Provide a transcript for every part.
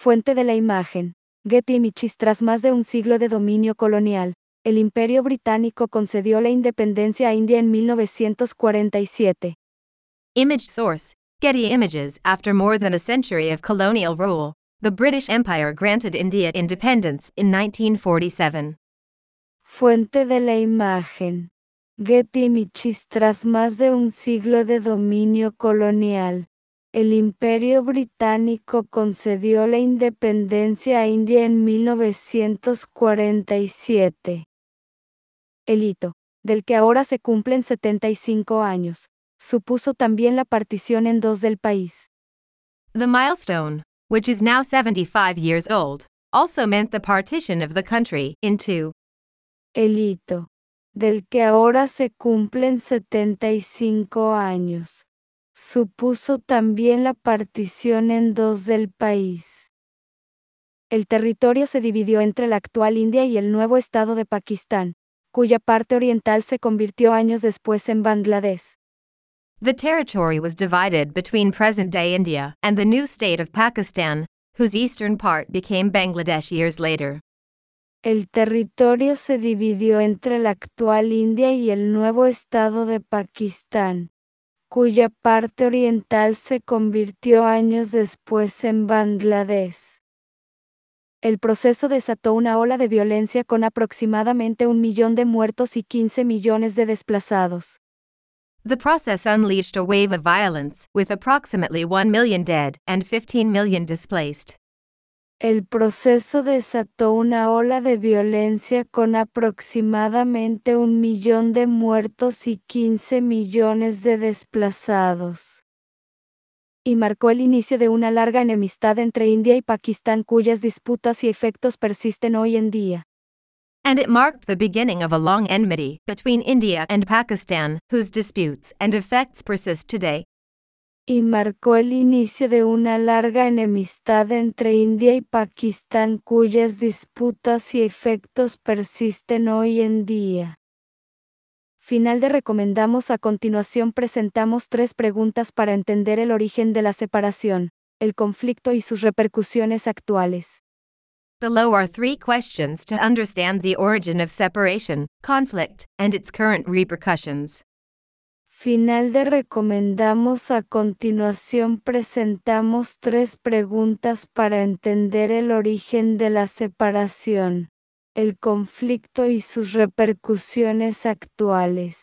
Fuente de la imagen. Getty Images. Tras más de un siglo de dominio colonial, el Imperio Británico concedió la independencia a India en 1947. Image source, Getty Images. After more than a century of colonial rule, the British Empire granted India independence in 1947. Fuente de la imagen. Getty Images. Tras más de un siglo de dominio colonial, el Imperio Británico concedió la independencia a India en 1947. El hito, del que ahora se cumplen 75 años, supuso también la partición en dos del país. The milestone, which is now 75 years old, also meant the partition of the country in two. El hito, del que ahora se cumplen 75 años, supuso también la partición en dos del país. El territorio se dividió entre la actual India y el nuevo estado de Pakistán, cuya parte oriental se convirtió años después en Bangladesh. The territory was divided between present-day India and the new state of Pakistan, whose eastern part became Bangladesh years later. El territorio se dividió entre la actual India y el nuevo estado de Pakistán, cuya parte oriental se convirtió años después en Bangladesh. El proceso desató una ola de violencia con aproximadamente 1 millón de muertos y 15 millones de desplazados. The process unleashed a wave of violence, with approximately 1 million dead and 15 million displaced. El proceso desató una ola de violencia con aproximadamente 1 millón de muertos y 15 millones de desplazados. Y marcó el inicio de una larga enemistad entre India y Pakistán cuyas disputas y efectos persisten hoy en día. And it marked the beginning of a long enmity between India and Pakistan, whose disputes and effects persist today. Y marcó el inicio de una larga enemistad entre India y Pakistán cuyas disputas y efectos persisten hoy en día. Final de recomendamos. A continuación presentamos 3 preguntas para entender el origen de la separación, el conflicto y sus repercusiones actuales. Below are 3 questions to understand the origin of separation, conflict, and its current repercussions. Final de recomendamos. A continuación presentamos 3 preguntas para entender el origen de la separación, el conflicto y sus repercusiones actuales.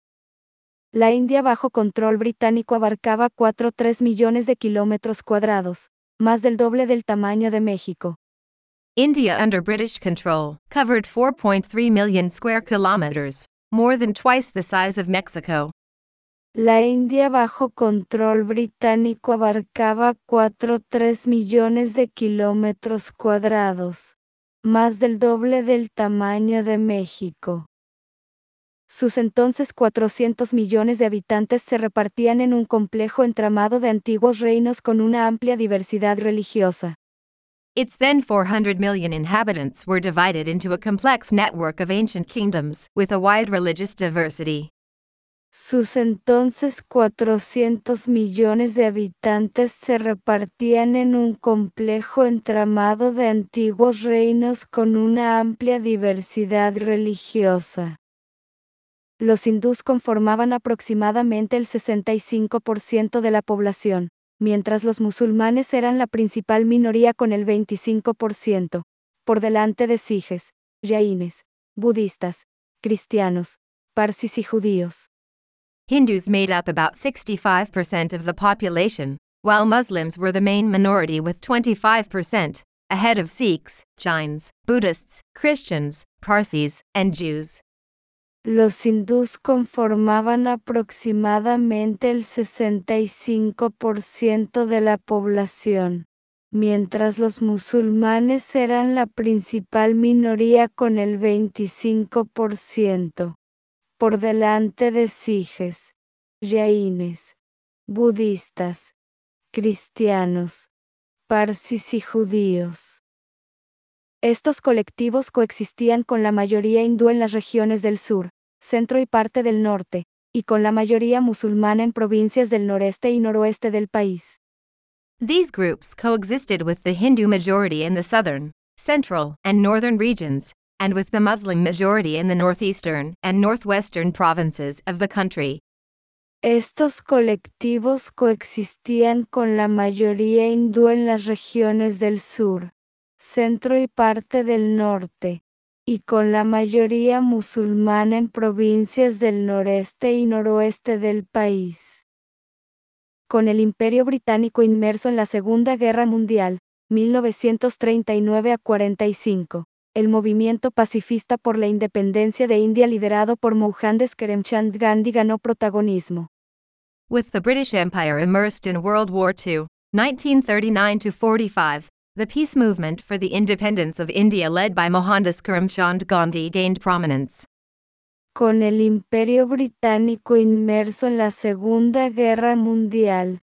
La India bajo control británico abarcaba 4,3 millones de kilómetros cuadrados, más del doble del tamaño de México. India under British control covered 4.3 million square kilometers, more than twice the size of Mexico. La India bajo control británico abarcaba 4,3 millones de kilómetros cuadrados, más del doble del tamaño de México. Sus entonces 400 millones de habitantes se repartían en un complejo entramado de antiguos reinos con una amplia diversidad religiosa. Its then 400 million inhabitants were divided into a complex network of ancient kingdoms, with a wide religious diversity. Sus entonces 400 millones de habitantes se repartían en un complejo entramado de antiguos reinos con una amplia diversidad religiosa. Los hindús conformaban aproximadamente el 65% de la población, mientras los musulmanes eran la principal minoría con el 25%, por delante de sijes, jaínes, budistas, cristianos, parsis y judíos. Hindus made up about 65% of the population, while Muslims were the main minority with 25%, ahead of Sikhs, Jains, Buddhists, Christians, Parsis, and Jews. Los hindús conformaban aproximadamente el 65% de la población, mientras los musulmanes eran la principal minoría con el 25%, por delante de sijes, jaínes, budistas, cristianos, parsis y judíos. Estos colectivos coexistían con la mayoría hindú en las regiones del sur, centro y parte del norte, y con la mayoría musulmana en provincias del noreste y noroeste del país. These groups coexisted with the Hindu majority in the southern, central, and northern regions, and with the Muslim majority in the northeastern and northwestern provinces of the country. Estos colectivos coexistían con la mayoría hindú en las regiones del sur, centro y parte del norte, y con la mayoría musulmana en provincias del noreste y noroeste del país. Con el Imperio Británico inmerso en la Segunda Guerra Mundial, 1939 a 45, el movimiento pacifista por la independencia de India liderado por Mohandas Karamchand Gandhi ganó protagonismo. With the British Empire immersed in World War II, 1939-45, the peace movement for the independence of India led by Mohandas Karamchand Gandhi gained prominence. Con el Imperio Británico inmerso en la Segunda Guerra Mundial,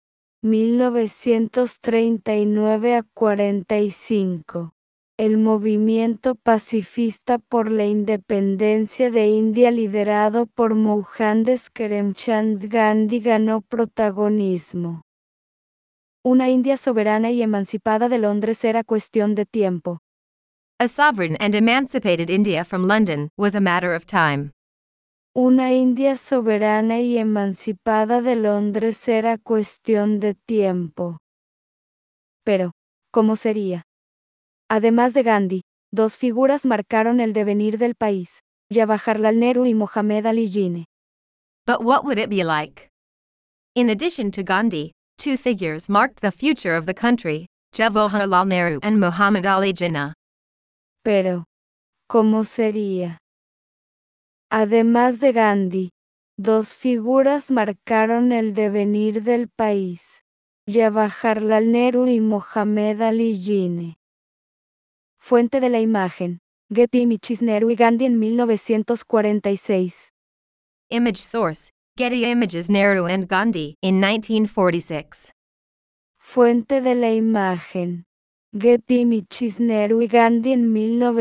1939 a 45. El movimiento pacifista por la independencia de India liderado por Mohandas Karamchand Gandhi ganó protagonismo. Una India soberana y emancipada de Londres era cuestión de tiempo. A sovereign and emancipated India from London was a matter of time. Una India soberana y emancipada de Londres era cuestión de tiempo. Pero, ¿cómo sería? Además de Gandhi, dos figuras marcaron el devenir del país, Jawaharlal Nehru y Mohammad Ali Jinnah. But what would it be like? In addition to Gandhi, two figures marked the future of the country, Jawaharlal Nehru and Muhammad Ali Jinnah. Pero, ¿cómo sería? Además de Gandhi, dos figuras marcaron el devenir del país, Jawaharlal Nehru y Mohammad Ali Jinnah. Fuente de la imagen, Getty Images. Nehru y Gandhi en 1946. Image source, Getty Images. Nehru and Gandhi in 1946. Fuente de la imagen, Getty Images. Nehru y Gandhi en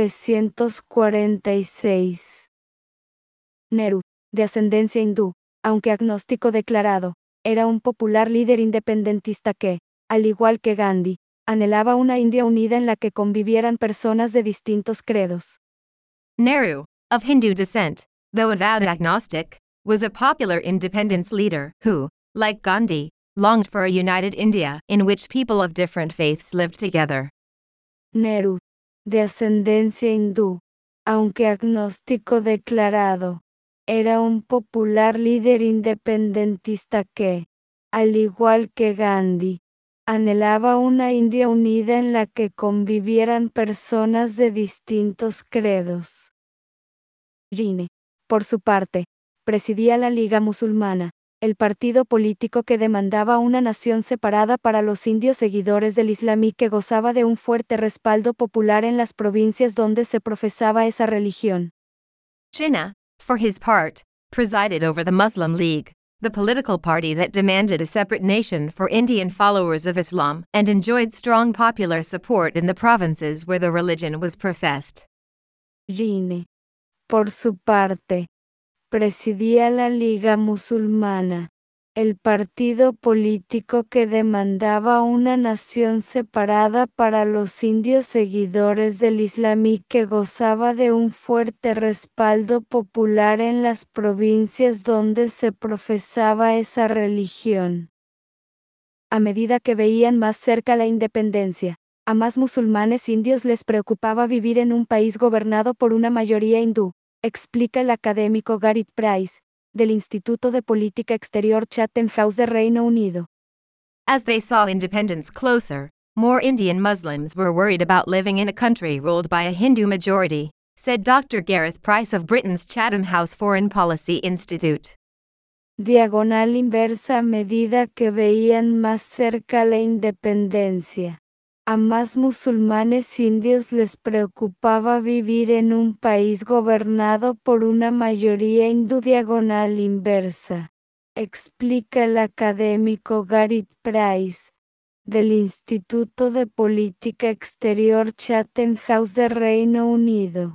1946. Nehru, de ascendencia hindú, aunque agnóstico declarado, era un popular líder independentista que, al igual que Gandhi, anhelaba una India unida en la que convivieran personas de distintos credos. Nehru, of Hindu descent, though avowed agnostic, was a popular independence leader who, like Gandhi, longed for a united India in which people of different faiths lived together. Nehru, de ascendencia hindú, aunque agnóstico declarado, era un popular líder independentista que, al igual que Gandhi, anhelaba una India unida en la que convivieran personas de distintos credos. Jinnah, por su parte, presidía la Liga Musulmana, el partido político que demandaba una nación separada para los indios seguidores del Islam y que gozaba de un fuerte respaldo popular en las provincias donde se profesaba esa religión. Jinnah, for his part, presided over the Muslim League, the political party that demanded a separate nation for Indian followers of Islam and enjoyed strong popular support in the provinces where the religion was professed. Jinnah, por su parte, presidía la Liga Musulmana, el partido político que demandaba una nación separada para los indios seguidores del Islam y que gozaba de un fuerte respaldo popular en las provincias donde se profesaba esa religión. A medida que veían más cerca la independencia, a más musulmanes indios les preocupaba vivir en un país gobernado por una mayoría hindú, explica el académico Gareth Price, del Instituto de Política Exterior Chatham House de Reino Unido. As they saw independence closer, more Indian Muslims were worried about living in a country ruled by a Hindu majority, said Dr. Gareth Price of Britain's Chatham House Foreign Policy Institute. Diagonal inversa. A medida que veían más cerca la independencia, a más musulmanes indios les preocupaba vivir en un país gobernado por una mayoría hindú. Diagonal inversa, explica el académico Gareth Price, del Instituto de Política Exterior Chatham House de Reino Unido.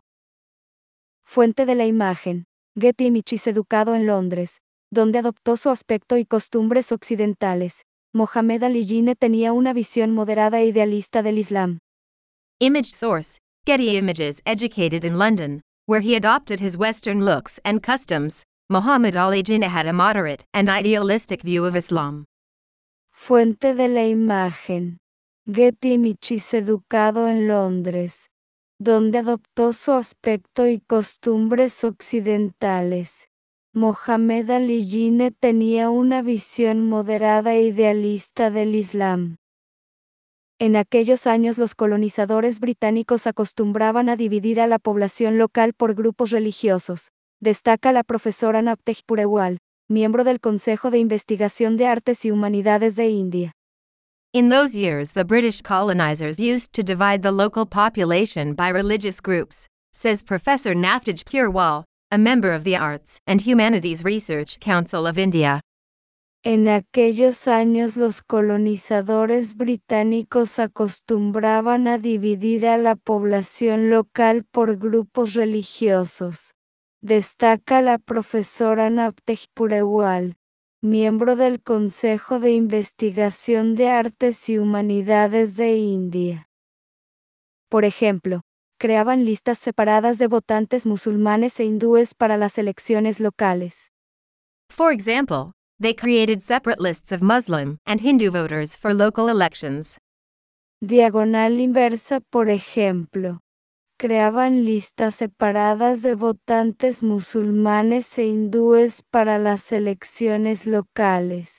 Fuente de la imagen, Getty Images. Educado en Londres, donde adoptó su aspecto y costumbres occidentales, Mohamed Ali Jinnah tenía una visión moderada e idealista del Islam. Image source, Getty Images. Educated in London, where he adopted his Western looks and customs, Muhammad Ali Jinnah had a moderate and idealistic view of Islam. Fuente de la imagen. Getty Images. Educado en Londres, donde adoptó su aspecto y costumbres occidentales. Mohamed Ali Jinnah tenía una visión moderada e idealista del Islam. En aquellos años los colonizadores británicos acostumbraban a dividir a la población local por grupos religiosos. Destaca la profesora Naptej Purewal, miembro del Consejo de Investigación de Artes y Humanidades de India. In those years, the British colonizers used to divide the local population by religious groups, says Professor Naptej Purewal, a member of the Arts and Humanities Research Council of India. En aquellos años los colonizadores británicos acostumbraban a dividir a la población local por grupos religiosos. Destaca la profesora Naptej Purewal, miembro del Consejo de Investigación de Artes y Humanidades de India. Por ejemplo, creaban listas separadas de votantes musulmanes e hindúes para las elecciones locales. For example, they created separate lists of Muslim and Hindu voters for local elections. Diagonal inversa. Por ejemplo, creaban listas separadas de votantes musulmanes e hindúes para las elecciones locales.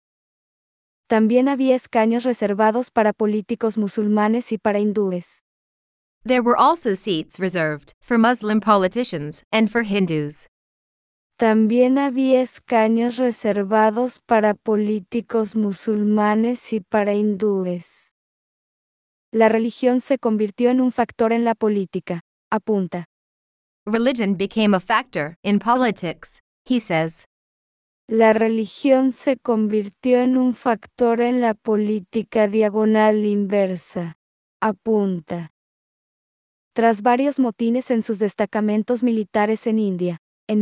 También había escaños reservados para políticos musulmanes y para hindúes. There were also seats reserved for Muslim politicians and for Hindus. También había escaños reservados para políticos musulmanes y para hindúes. La religión se convirtió en un factor en la política, apunta. Religion became a factor in politics, he says. La religión se convirtió en un factor en la política. Diagonal inversa, apunta. Tras varios motines en sus destacamentos militares en India, en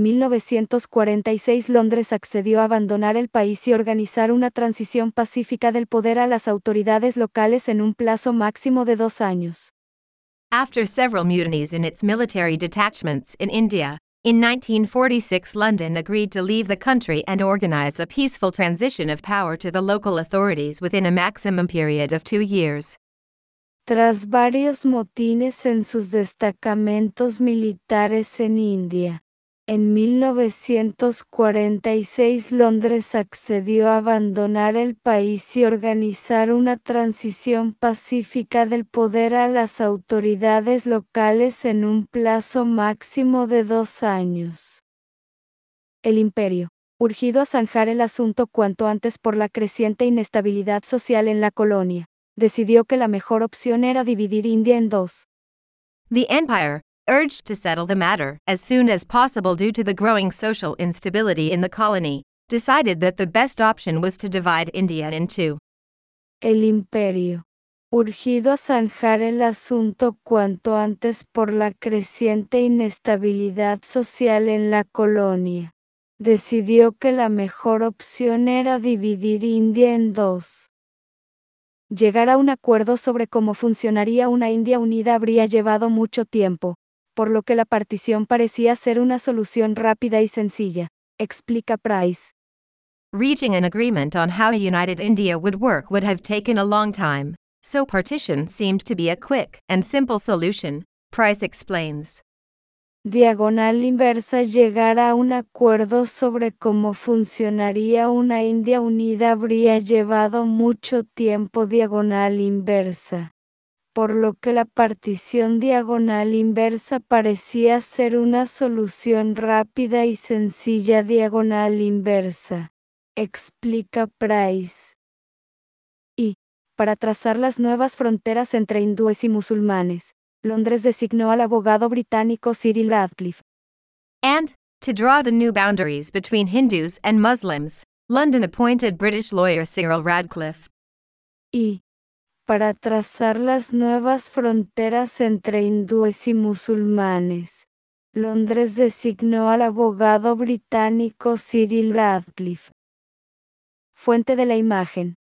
1946 Londres accedió a abandonar el país y organizar una transición pacífica del poder a las autoridades locales en un plazo máximo de 2 años. After several mutinies in its military detachments in India, in 1946 London agreed to leave the country and organize a peaceful transition of power to the local authorities within a maximum period of 2 years. Tras varios motines en sus destacamentos militares en India, en 1946 Londres accedió a abandonar el país y organizar una transición pacífica del poder a las autoridades locales en un plazo máximo de 2 años. El imperio, urgido a zanjar el asunto cuanto antes por la creciente inestabilidad social en la colonia, decidió que la mejor opción era dividir India en 2. The empire, urged to settle the matter as soon as possible due to the growing social instability in the colony, decided that the best option was to divide India in 2. El imperio, urgido a zanjar el asunto cuanto antes por la creciente inestabilidad social en la colonia, decidió que la mejor opción era dividir India en 2. Llegar a un acuerdo sobre cómo funcionaría una India unida habría llevado mucho tiempo, por lo que la partición parecía ser una solución rápida y sencilla, explica Price. Reaching an agreement on how a united India would work would have taken a long time, so partition seemed to be a quick and simple solution, Price explains. Diagonal inversa. Llegar a un acuerdo sobre cómo funcionaría una India unida habría llevado mucho tiempo. Diagonal inversa. Por lo que la partición. Diagonal inversa parecía ser una solución rápida y sencilla. Diagonal inversa, explica Price. Y, para trazar las nuevas fronteras entre hindúes y musulmanes, Londres designó al abogado británico Cyril Radcliffe. And, to draw the new boundaries between Hindus and Muslims, London appointed British lawyer Cyril Radcliffe. Y, para trazar las nuevas fronteras entre hindúes y musulmanes, Londres designó al abogado británico Cyril Radcliffe. Fuente de la imagen.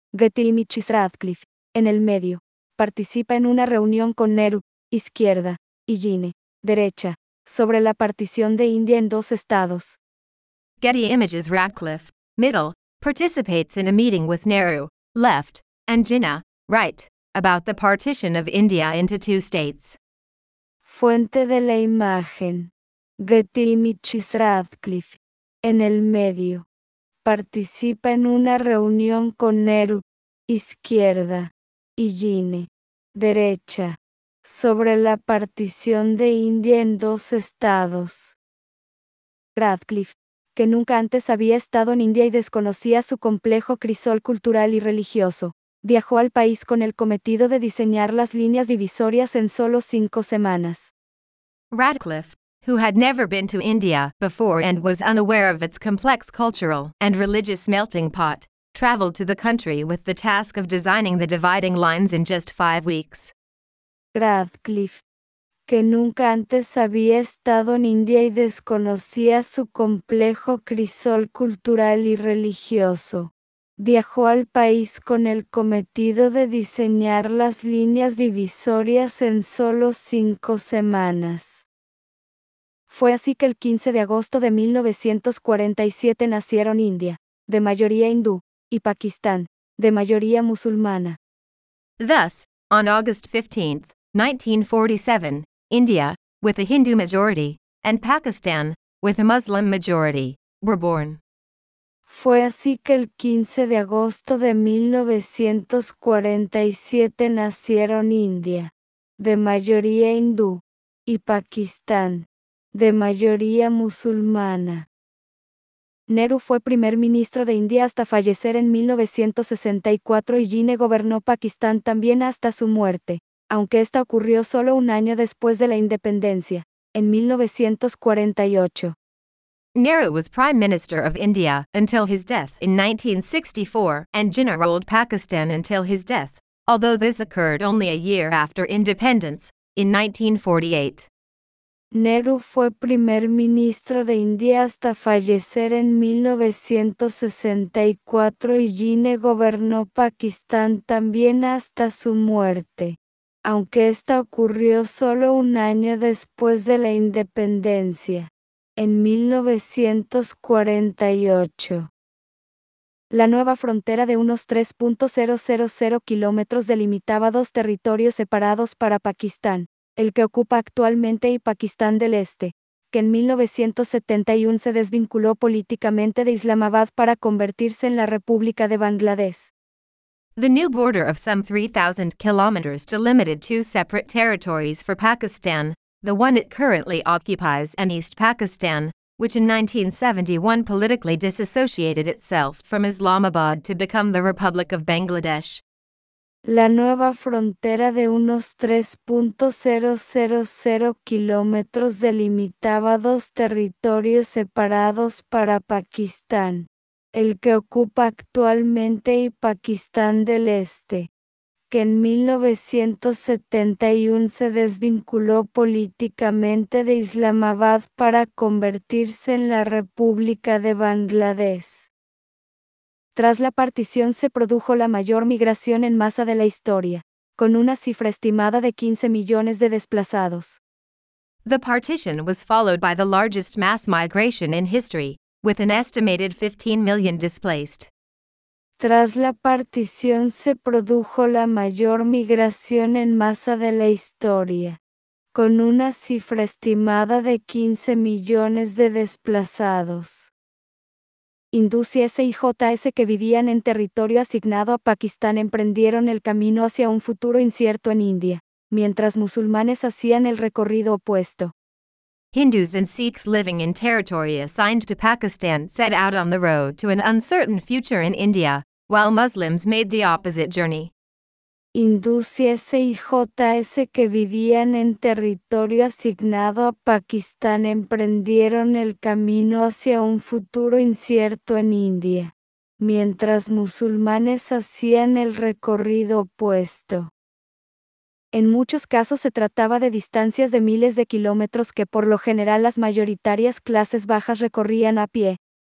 Getty y Michis Radcliffe, en el medio, participa en una reunión con Nehru, izquierda, y Gine, derecha, sobre la partición de India en 2 estados. Getty Images Radcliffe, middle, participates in a meeting with Nehru, left, and Jinnah, right, about the partition of India into 2 states. Fuente de la imagen. Getty Images Radcliffe, en el medio, participa en una reunión con Nehru, izquierda, y Gine, derecha, sobre la partición de India en 2 estados. Radcliffe, que nunca antes había estado en India y desconocía su complejo crisol cultural y religioso, viajó al país con el cometido de diseñar las líneas divisorias en solo 5 semanas. Radcliffe, who had never been to India before and was unaware of its complex cultural and religious melting pot, traveled to the country with the task of designing the dividing lines in just 5 weeks. Radcliffe, que nunca antes había estado en India y desconocía su complejo crisol cultural y religioso, viajó al país con el cometido de diseñar las líneas divisorias en solo 5 semanas. Fue así que el 15 de agosto de 1947 nacieron India, de mayoría hindú, y Pakistán, de mayoría musulmana. Thus, on August 15, 1947, India, with a Hindu majority, and Pakistan, with a Muslim majority, were born. Fue así que el 15 de agosto de 1947 nacieron India, de mayoría hindú, y Pakistán, de mayoría musulmana. Nehru fue primer ministro de India hasta fallecer en 1964 y Gine gobernó Pakistán también hasta su muerte, aunque esta ocurrió solo un año después de la independencia, en 1948. Nehru was Prime Minister of India until his death in 1964 and Jinnah ruled Pakistan until his death, although this occurred only a year after independence, in 1948. Nehru fue primer ministro de India hasta fallecer en 1964 y Gine gobernó Pakistán también hasta su muerte, aunque esta ocurrió solo un año después de la independencia, en 1948. La nueva frontera de unos 3.000 kilómetros delimitaba 2 territorios separados para Pakistán, el que ocupa actualmente y Pakistán del Este, que en 1971 se desvinculó políticamente de Islamabad para convertirse en la República de Bangladesh. The new border of some 3,000 kilometers delimited 2 separate territories for Pakistan, the one it currently occupies and East Pakistan, which in 1971 politically disassociated itself from Islamabad to become the Republic of Bangladesh. La nueva frontera de unos 3.000 kilómetros delimitaba 2 territorios separados para Pakistán, el que ocupa actualmente y Pakistán del Este, que en 1971 se desvinculó políticamente de Islamabad para convertirse en la República de Bangladesh. Tras la partición se produjo la mayor migración en masa de la historia, con una cifra estimada de 15 millones de desplazados. The partition was followed by the largest mass migration in history, with an estimated 15 million displaced. Tras la partición se produjo la mayor migración en masa de la historia, con una cifra estimada de 15 millones de desplazados. Hindús y SIJS que vivían en territorio asignado a Pakistán emprendieron el camino hacia un futuro incierto en India, mientras musulmanes hacían el recorrido opuesto. Hindus and Sikhs living in territory assigned to Pakistan set out on the road to an uncertain future in India, while Muslims made the opposite journey. Hindús y SIJS que vivían en territorio asignado a Pakistán emprendieron el camino hacia un futuro incierto en India, mientras musulmanes hacían el recorrido opuesto. En muchos casos se trataba de distancias de miles de kilómetros que por lo general las mayoritarias clases bajas recorrían a pie,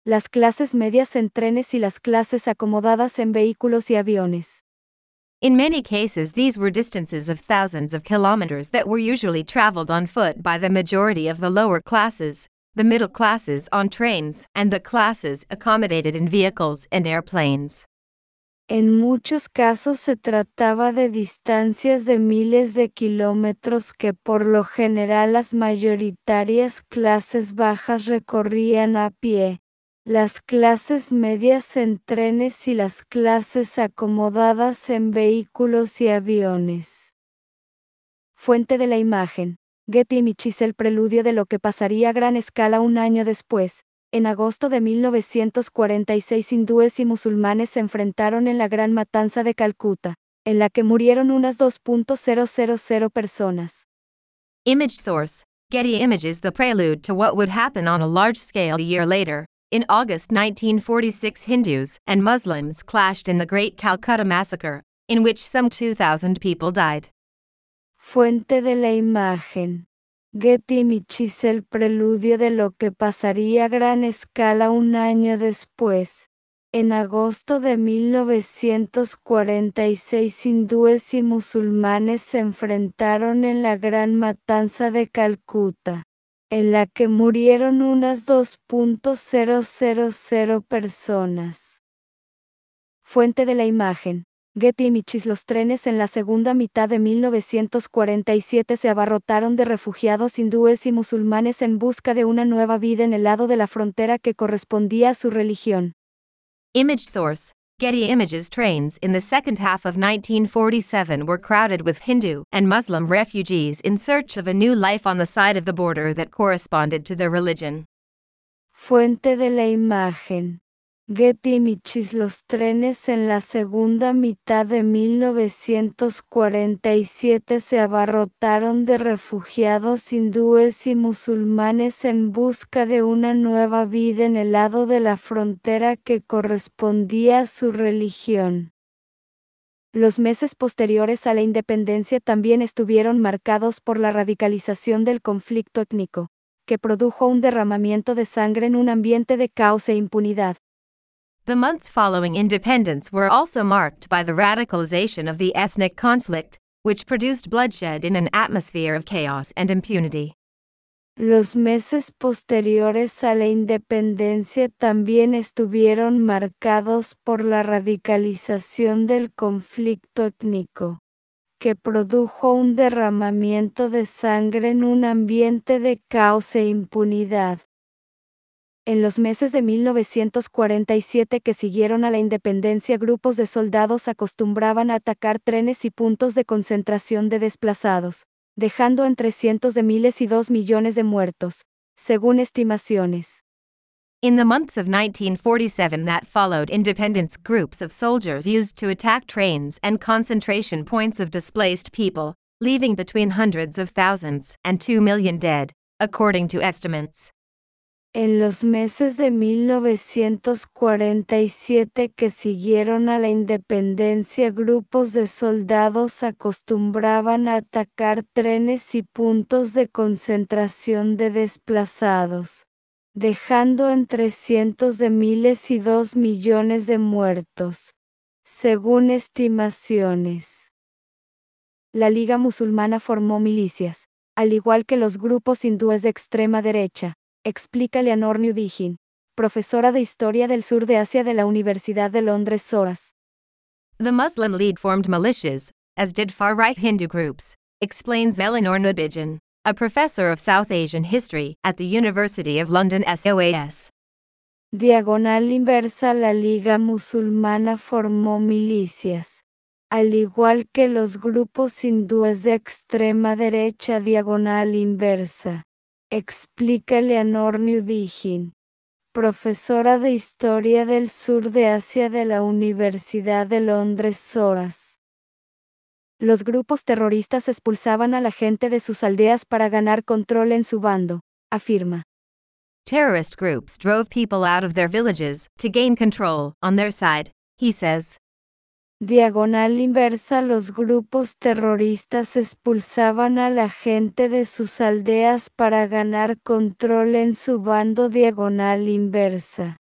las clases medias en trenes y las clases acomodadas en vehículos y aviones. In many cases, these were distances of thousands of kilometers that were usually traveled on foot by the majority of the lower classes, the middle classes on trains, and the classes accommodated in vehicles and airplanes. En muchos casos se trataba de distancias de miles de kilómetros que por lo general las mayoritarias clases bajas recorrían a pie, las clases medias en trenes y las clases acomodadas en vehículos y aviones. Fuente de la imagen. Getty Images. El preludio de lo que pasaría a gran escala un año después. En agosto de 1946 hindúes y musulmanes se enfrentaron en la Gran Matanza de Calcuta, en la que murieron unas 2.000 personas. Image source: Getty Images. The prelude to what would happen on a large scale a year later. In August 1946, Hindus and Muslims clashed in the Great Calcutta Massacre, in which some 2,000 people died. Fuente de la imagen. Getty Images. El preludio de lo que pasaría a gran escala un año después. En agosto de 1946 hindúes y musulmanes se enfrentaron en la Gran Matanza de Calcuta, en la que murieron unas 2.000 personas. Fuente de la imagen. Getty Images. Los trenes en la segunda mitad de 1947 se abarrotaron de refugiados hindúes y musulmanes en busca de una nueva vida en el lado de la frontera que correspondía a su religión. Image source: Getty Images. Trains in the second half of 1947 were crowded with Hindu and Muslim refugees in search of a new life on the side of the border that corresponded to their religion. Fuente de la imagen. Getty Images. Los trenes en la segunda mitad de 1947 se abarrotaron de refugiados hindúes y musulmanes en busca de una nueva vida en el lado de la frontera que correspondía a su religión. Los meses posteriores a la independencia también estuvieron marcados por la radicalización del conflicto étnico, que produjo un derramamiento de sangre en un ambiente de caos e impunidad. The months following independence were also marked by the radicalization of the ethnic conflict, which produced bloodshed in an atmosphere of chaos and impunity. Los meses posteriores a la independencia también estuvieron marcados por la radicalización del conflicto étnico, que produjo un derramamiento de sangre en un ambiente de caos e impunidad. En los meses de 1947 que siguieron a la independencia, grupos de soldados acostumbraban a atacar trenes y puntos de concentración de desplazados, dejando entre cientos de miles y 2 millones de muertos, según estimaciones. In the months of 1947 that followed independence, groups of soldiers used to attack trains and concentration points of displaced people, leaving between hundreds of thousands and 2 million dead, according to estimates. En los meses de 1947 que siguieron a la independencia, grupos de soldados acostumbraban a atacar trenes y puntos de concentración de desplazados, dejando entre cientos de miles y 2 millones de muertos, según estimaciones. La Liga Musulmana formó milicias, al igual que los grupos hindúes de extrema derecha, explica Eleanor Newdigin, profesora de Historia del Sur de Asia de la Universidad de Londres, SOAS. The Muslim League formed militias, as did far-right Hindu groups, explains Eleanor Newdigin, a professor of South Asian history at the University of London, SOAS. Diagonal inversa. La Liga Musulmana formó milicias, al igual que los grupos hindúes de extrema derecha. Diagonal inversa, explica Eleanor Newdigin, profesora de Historia del Sur de Asia de la Universidad de Londres, SOAS. Los grupos terroristas expulsaban a la gente de sus aldeas para ganar control en su bando, afirma. Terrorist groups drove people out of their villages to gain control on their side, he says. Diagonal inversa. Los grupos terroristas expulsaban a la gente de sus aldeas para ganar control en su bando. Diagonal inversa.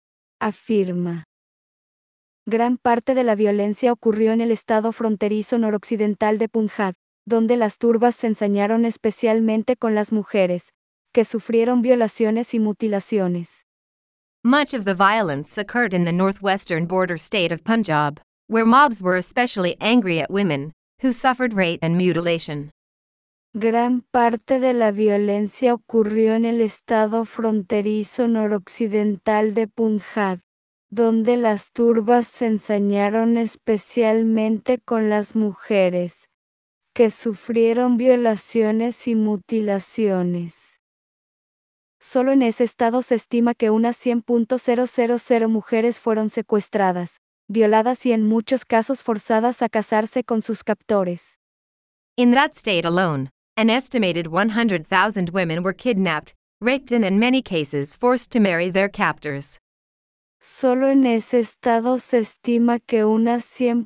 afirma. Gran parte de la violencia ocurrió en el estado fronterizo noroccidental de Punjab, donde las turbas se ensañaron especialmente con las mujeres, que sufrieron violaciones y mutilaciones. Much of the violence occurred in the northwestern border state of Punjab, where mobs were especially angry at women, who suffered rape and mutilation. Gran parte de la violencia ocurrió en el estado fronterizo noroccidental de Punjab, donde las turbas se ensañaron especialmente con las mujeres, que sufrieron violaciones y mutilaciones. Solo en ese estado se estima que unas 100.000 mujeres fueron secuestradas, violadas y en muchos casos forzadas a casarse con sus captores. In that state alone, an estimated 100,000 women were kidnapped, raped and in many cases forced to marry their captors. Solo en ese estado se estima que unas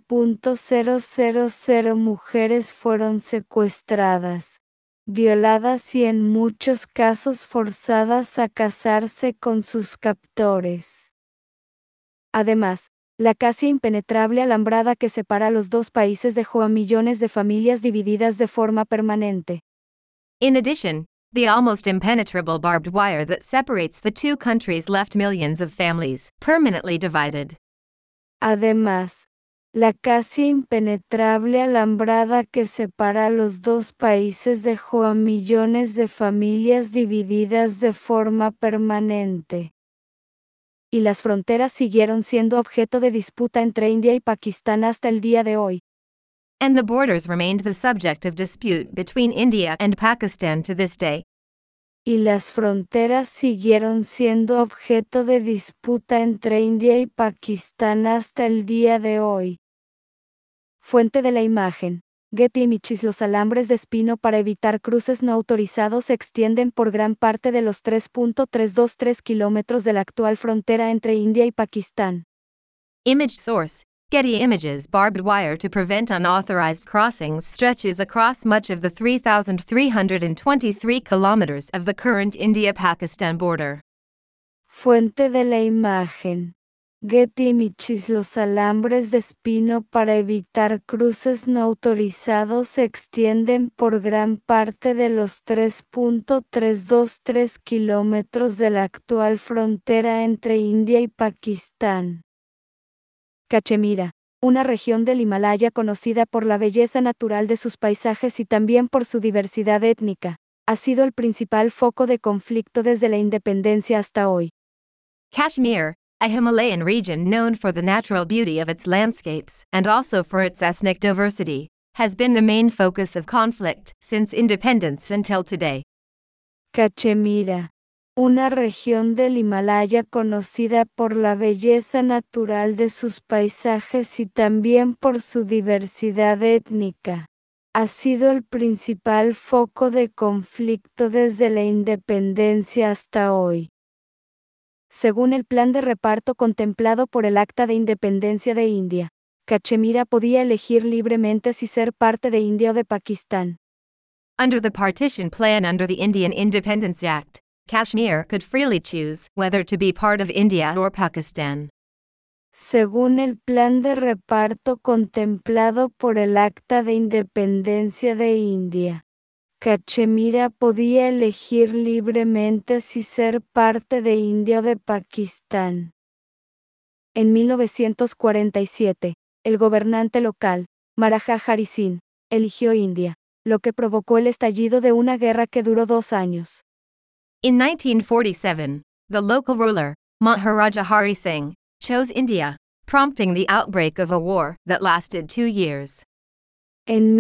100.000 mujeres fueron secuestradas, violadas y en muchos casos forzadas a casarse con sus captores. Además, la casi impenetrable alambrada que separa los dos países dejó a millones de familias divididas de forma permanente. In addition, the almost impenetrable barbed wire that separates the two countries left millions of families permanently divided. Además, la casi impenetrable alambrada que separa los dos países dejó a millones de familias divididas de forma permanente. Y las fronteras siguieron siendo objeto de disputa entre India y Pakistán hasta el día de hoy. And the borders remained the subject of dispute between India and Pakistan to this day. Y las fronteras siguieron siendo objeto de disputa entre India y Pakistán hasta el día de hoy. Fuente de la imagen: Getty Images. Los alambres de espino para evitar cruces no autorizados se extienden por gran parte de los 3.323 kilómetros de la actual frontera entre India y Pakistán. Image source: Getty Images. Barbed wire to prevent unauthorized crossings stretches across much of the 3,323 kilometers of the current India-Pakistan border. Fuente de la imagen: Getty Images. Los alambres de espino para evitar cruces no autorizados se extienden por gran parte de los 3.323 kilómetros de la actual frontera entre India y Pakistán. Cachemira, una región del Himalaya conocida por la belleza natural de sus paisajes y también por su diversidad étnica, ha sido el principal foco de conflicto desde la independencia hasta hoy. Kashmir, a Himalayan region known for the natural beauty of its landscapes and also for its ethnic diversity, has been the main focus of conflict since independence until today. Cachemira, una región del Himalaya conocida por la belleza natural de sus paisajes y también por su diversidad étnica, ha sido el principal foco de conflicto desde la independencia hasta hoy. Según el plan de reparto contemplado por el Acta de Independencia de India, Cachemira podía elegir libremente si ser parte de India o de Pakistán. Under the partition plan under the Indian Independence Act, Kashmir could freely choose whether to be part of India or Pakistan. Según el plan de reparto contemplado por el Acta de Independencia de India, Cachemira podía elegir libremente si ser parte de India o de Pakistán. En 1947, el gobernante local, Maharaja Singh, eligió India, lo que provocó el estallido de una guerra que duró 2 años. In 1947, the local ruler, Maharaja Hari Singh, chose India, prompting the outbreak of a war that lasted 2 years. En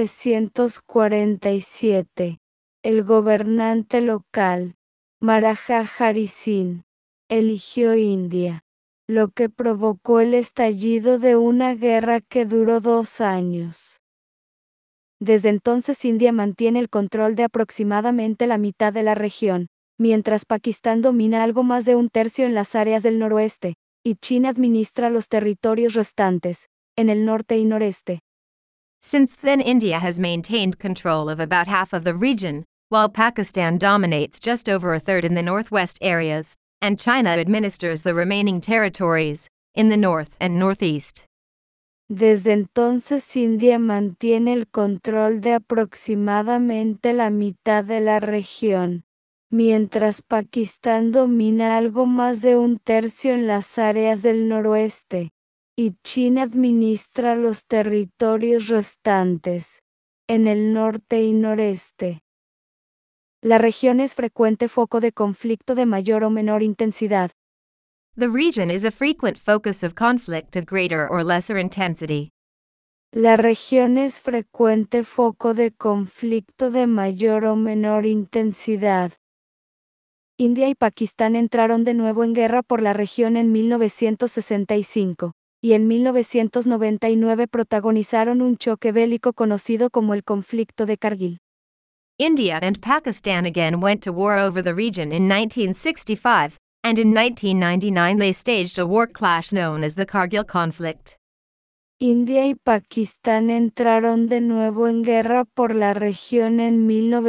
1947, el gobernante local, Maharaja Singh, eligió India, lo que provocó el estallido de una guerra que duró 2 años. Desde entonces India mantiene el control de aproximadamente la mitad de la región, mientras Pakistán domina algo más de un tercio en las áreas del noroeste, y China administra los territorios restantes, en el norte y noreste. Since then, India has maintained control of about half of the region, while Pakistan dominates just over a third in the northwest areas, and China administers the remaining territories, in the north and northeast. Desde entonces India mantiene el control de aproximadamente la mitad de la región, mientras Pakistán domina algo más de un tercio en las áreas del noroeste, y China administra los territorios restantes, en el norte y noreste. La región es frecuente foco de conflicto de mayor o menor intensidad. The region is a frequent focus of conflict of greater or lesser intensity. La región es frecuente foco de conflicto de mayor o menor intensidad. India y Pakistán entraron de nuevo en guerra por la región en 1965, y en 1999 protagonizaron un choque bélico conocido como el conflicto de Kargil. India and Pakistan again went to war over the region in 1965, and in 1999 they staged a war clash known as the Kargil conflict. India y Pakistán entraron de nuevo en guerra por la región en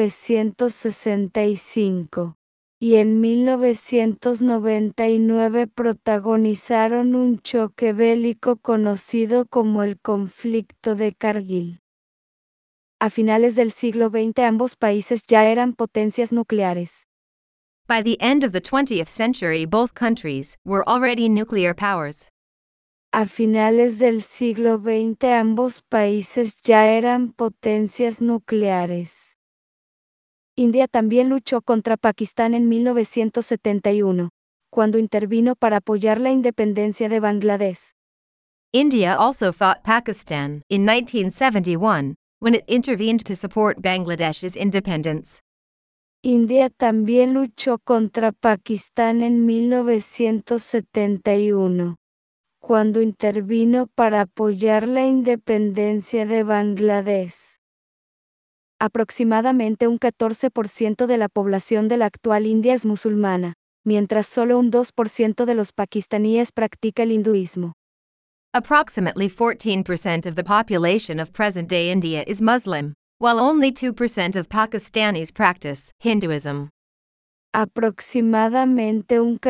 1965, y en 1999 protagonizaron un choque bélico conocido como el conflicto de Kargil. A finales del siglo XX ambos países ya eran potencias nucleares. By the end of the 20th century both countries were already nuclear powers. A finales del siglo XX ambos países ya eran potencias nucleares. India también luchó contra Pakistán en 1971, cuando intervino para apoyar la independencia de Bangladesh. India also fought Pakistan in 1971, when it intervened to support Bangladesh's independence. India también luchó contra Pakistán en 1971, cuando intervino para apoyar la independencia de Bangladesh. Aproximadamente un 14% de la población de la actual India es musulmana, mientras solo un 2% de los pakistaníes practica el hinduismo. Approximately 14% of the population of present-day India is Muslim, while only 2% of Pakistanis practice Hinduism. Aproximadamente un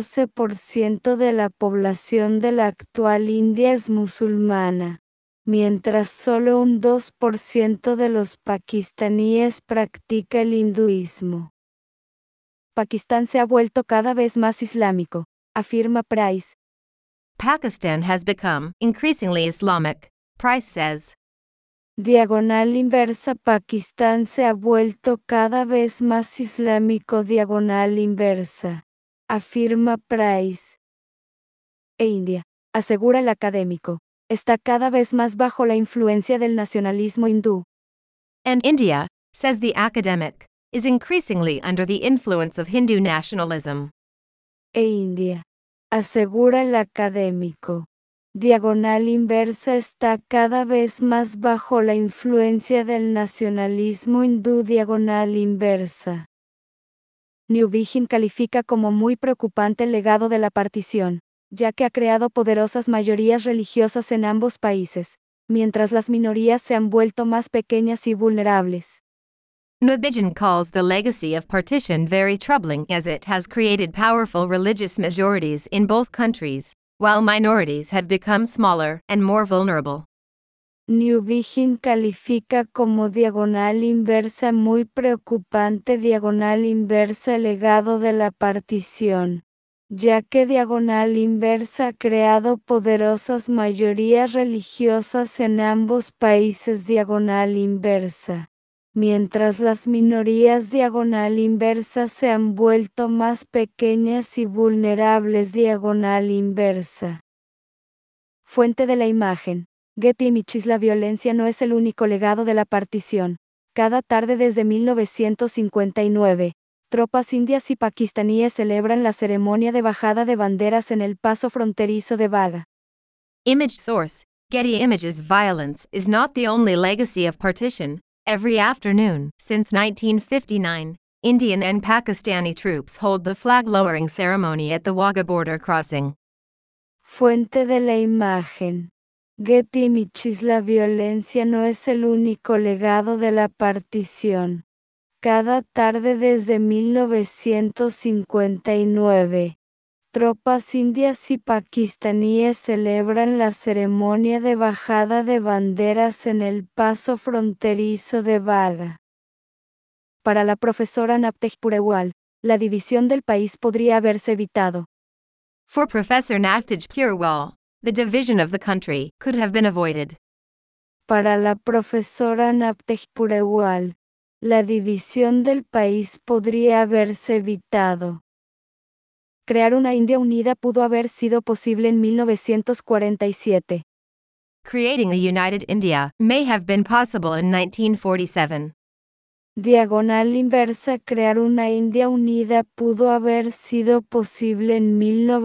14% de la población de la actual India es musulmana, mientras solo un 2% de los pakistaníes practica el hinduismo. Pakistán se ha vuelto cada vez más islámico, afirma Price. Pakistan has become increasingly Islamic, Price says. Diagonal inversa. Pakistán se ha vuelto cada vez más islámico. Diagonal inversa, afirma Price. E India, asegura el académico, está cada vez más bajo la influencia del nacionalismo hindú. And India, says the academic, is increasingly under the influence of Hindu nationalism. E India, asegura el académico, diagonal inversa está cada vez más bajo la influencia del nacionalismo hindú. Diagonal inversa. New Vision califica como muy preocupante el legado de la partición, ya que ha creado poderosas mayorías religiosas en ambos países, mientras las minorías se han vuelto más pequeñas y vulnerables. New Vision calls the legacy of partition very troubling as it has created powerful religious majorities in both countries, while minorities have become smaller and more vulnerable. New Vision califica como diagonal inversa muy preocupante diagonal inversa el legado de la partición, ya que diagonal inversa ha creado poderosas mayorías religiosas en ambos países. Diagonal inversa, mientras las minorías. Diagonal inversa se han vuelto más pequeñas y vulnerables. Diagonal inversa. Fuente de la imagen. Getty Images. La violencia no es el único legado de la partición. Cada tarde desde 1959, tropas indias y pakistaníes celebran la ceremonia de bajada de banderas en el paso fronterizo de Wagah. Image source, Getty Images. Violence is not the only legacy of partition. Every afternoon, since 1959, Indian and Pakistani troops hold the flag-lowering ceremony at the Wagah border crossing. Fuente de la imagen. Getty Images. La violencia no es el único legado de la partición. cada tarde desde 1959. Tropas indias y pakistaníes celebran la ceremonia de bajada de banderas en el paso fronterizo de Wagah. Para la profesora Naptej Purewal, la división del país podría haberse evitado. For Professor Naptej Purewal, the division of the country could have been avoided. Para la profesora Naptej Purewal, la división del país podría haberse evitado. Crear una India unida pudo haber sido posible en 1947. Creating a united India may have been possible in 1947. Diagonal inversa. Crear una India unida pudo haber sido posible en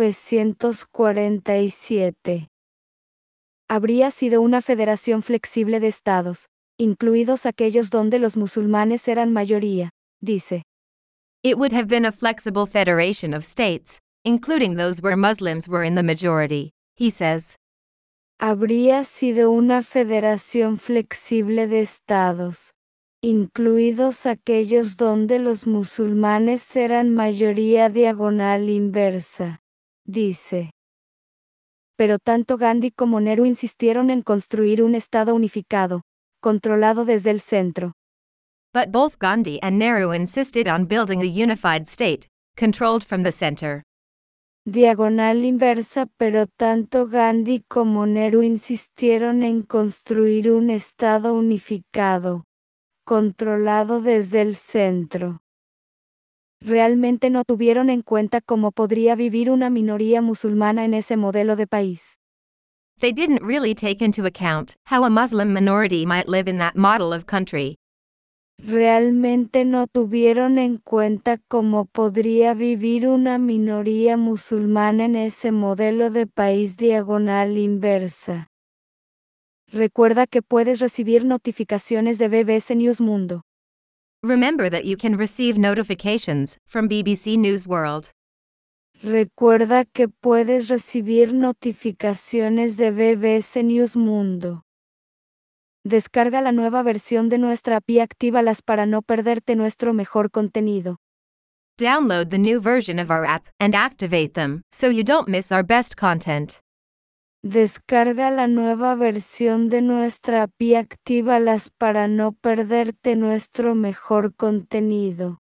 1947. Habría sido una federación flexible de estados, incluidos aquellos donde los musulmanes eran mayoría, dice. It would have been a flexible federation of states, including those where Muslims were in the majority, he says. Habría sido una federación flexible de estados, incluidos aquellos donde los musulmanes eran mayoría. Diagonal inversa, dice. Pero tanto Gandhi como Nehru insistieron en construir un estado unificado, controlado desde el centro. But both Gandhi and Nehru insisted on building a unified state, controlled from the center. Diagonal inversa. Pero tanto Gandhi como Nehru insistieron en construir un estado unificado, controlado desde el centro. Realmente no tuvieron en cuenta cómo podría vivir una minoría musulmana en ese modelo de país. They didn't really take into account how a Muslim minority might live in that model of country. Realmente no tuvieron en cuenta cómo podría vivir una minoría musulmana en ese modelo de país. Diagonal inversa. Recuerda que puedes recibir notificaciones de BBC News Mundo. Remember that you can receive notifications from BBC News World. Recuerda que puedes recibir notificaciones de BBC News Mundo. Descarga la nueva versión de nuestra app y actívalas para no perderte nuestro mejor contenido. Download the new version of our app and activate them so you don't miss our best content. Descarga la nueva versión de nuestra app y actívalas para no perderte nuestro mejor contenido.